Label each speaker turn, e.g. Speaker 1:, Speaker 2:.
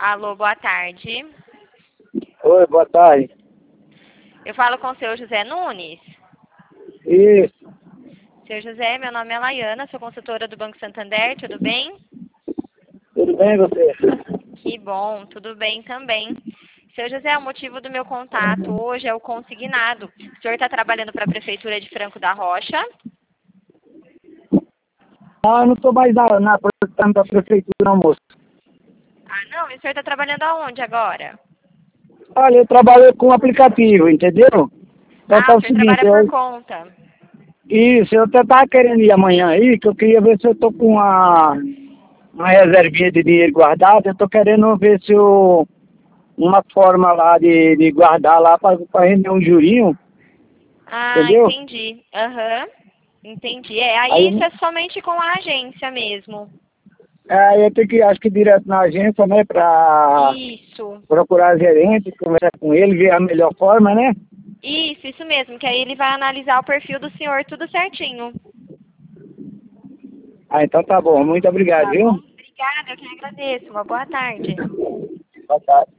Speaker 1: Alô, boa tarde.
Speaker 2: Oi, boa tarde.
Speaker 1: Eu falo com o seu José Nunes.
Speaker 2: Isso,
Speaker 1: Seu José, meu nome é Laiana, sou consultora do Banco Santander, tudo bem?
Speaker 2: tudo bem você?
Speaker 1: Que bom, tudo bem também. Seu José, o motivo do meu contato hoje é o consignado. O senhor está trabalhando para a Prefeitura de Franco da Rocha?
Speaker 2: Não, eu não estou mais na portaria da prefeitura, não, moço.
Speaker 1: Ah, não, e o senhor está trabalhando aonde agora?
Speaker 2: Olha, eu trabalho com aplicativo, entendeu? Então tá
Speaker 1: Ah, o
Speaker 2: o
Speaker 1: senhor
Speaker 2: seguinte,
Speaker 1: trabalha por conta.
Speaker 2: eu até tava querendo ir amanhã aí, que eu queria ver se eu tô com uma reservinha de dinheiro guardado, eu tô querendo ver se eu, uma forma lá de guardar lá para render um jurinho,
Speaker 1: Ah,
Speaker 2: entendeu?
Speaker 1: entendi. Aham, entendi. Aí isso
Speaker 2: Aí,
Speaker 1: é somente com a agência mesmo.
Speaker 2: aí eu tenho que, acho que ir direto na agência, né, pra
Speaker 1: Isso.
Speaker 2: procurar gerente, conversar com ele, ver a melhor forma, né?
Speaker 1: Isso mesmo, que aí ele vai analisar o perfil do senhor tudo certinho.
Speaker 2: Ah, então tá bom. Muito obrigado,
Speaker 1: Tá bom?
Speaker 2: viu?
Speaker 1: Obrigada, eu que agradeço. Uma boa tarde.
Speaker 2: Boa tarde.